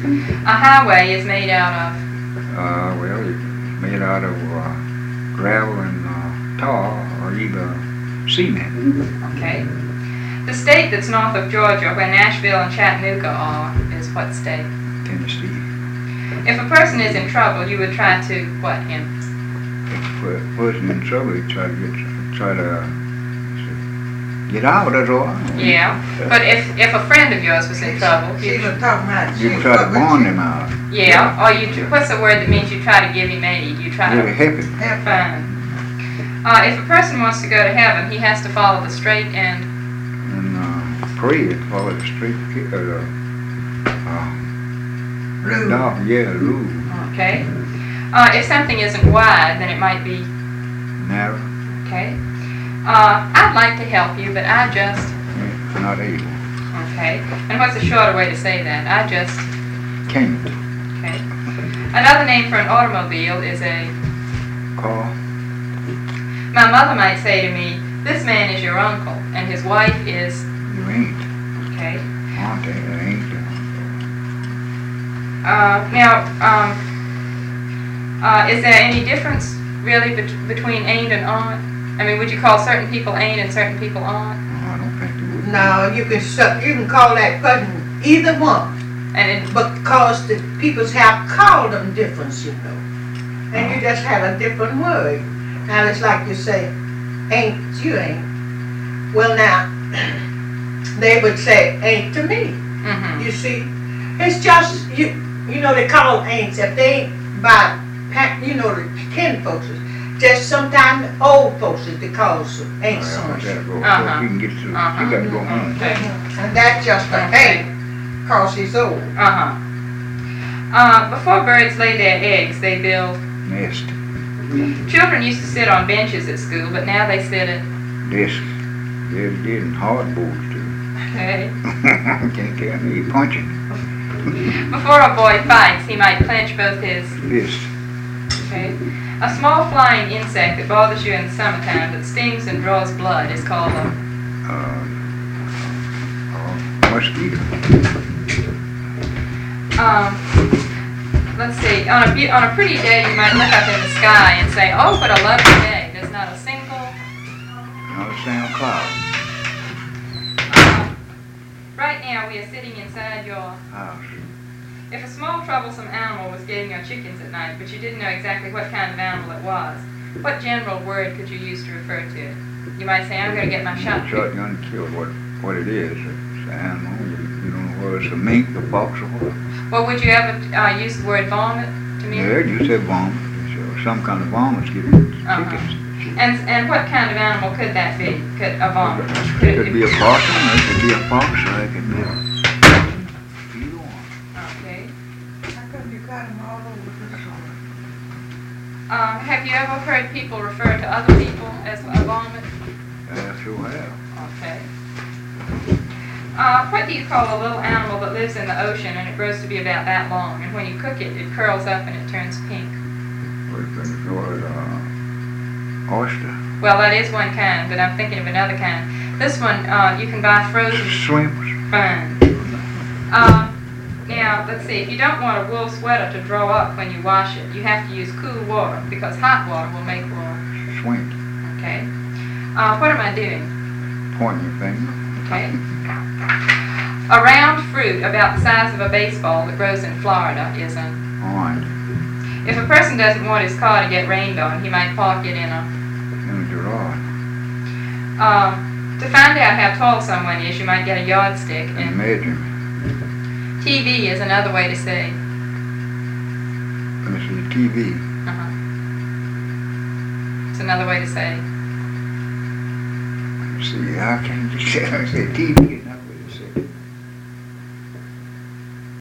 A highway is made out of? Well, it's made out of gravel and tar or either cement. Okay. The state that's north of Georgia, where Nashville and Chattanooga are, is what state? Tennessee. If a person is in trouble, you would try to what him? If a person in trouble, you try to get out, that's all. Yeah. But if a friend of yours was in trouble, She was talking about you try to bond him out. Yeah, or what's the word that means you try to give him aid? You try to help him. Fine. If a person wants to go to heaven, he has to follow the straight and pray and follow the straight rule. Rule. Okay. If something isn't wide, then it might be narrow. Okay. I'd like to help you, but I just not able. Okay. And what's a shorter way to say that? I just can't. Okay. Another name for an automobile is a car. My mother might say to me, "This man is your uncle, and his wife is." You ain't. Okay. Auntie, I ain't. Is there any difference really between ain't and aunt? I mean, would you call certain people ain't and certain people aunt? No, I don't think you would. No, you can call that person either one. But because the peoples have called them different, you know. And you just have a different word. Now it's like you say, ain't, you ain't. Well now, they would say ain't to me. Mm-hmm. You see, it's just, you know, they call ain'ts if they ain't by, you know, the kin folks. Just sometimes old folks they call ain't so much. You can get to, you got to go home. Okay. And that's just a ain't, cause he's old. Before birds lay their eggs, they build nest. Children used to sit on benches at school, but now they sit at desks. Yeah, they did, and hardboards too. Okay. Can't carry me punching. Before a boy fights, he might clench both his fists. Okay. A small flying insect that bothers you in the summertime that stings and draws blood is called a mosquito. Let's see. On a pretty day, you might look up in the sky and say, "Oh, what a lovely day." There's not a single cloud. Right now, we are sitting inside your house. If a small troublesome animal was getting your chickens at night, but you didn't know exactly what kind of animal it was, what general word could you use to refer to it? You might say, "I'm going to get my shotgun." Shotgun killed what it is. It's an animal. You don't know whether it's a mink, a fox, or what. Well, would you ever use the word vomit to me? Yeah, you said vomit. Some kind of vomit given chickens. And what kind of animal could that be? Could a vomit? It could be a possum, or it could be a fox, or it could be either one. Okay. How come you got them all over Have you ever heard people refer to other people as a vomit? I sure have. Okay. What do you call a little animal that lives in the ocean and it grows to be about that long, and when you cook it, it curls up and it turns pink? Oyster. Well, that is one kind, but I'm thinking of another kind. This one, you can buy frozen. Shrimps. Fine. Now, let's see. If you don't want a wool sweater to draw up when you wash it, you have to use cool water because hot water will make wool. Swing. Okay. What am I doing? Pointing your finger. Okay. A round fruit about the size of a baseball that grows in Florida is an orange. If a person doesn't want his car to get rained on, he might park it in a garage. To find out how tall someone is, you might get a yardstick and measure. TV is another way to say. This is TV. It's another way to say. See, I can't just say TV is another way to say.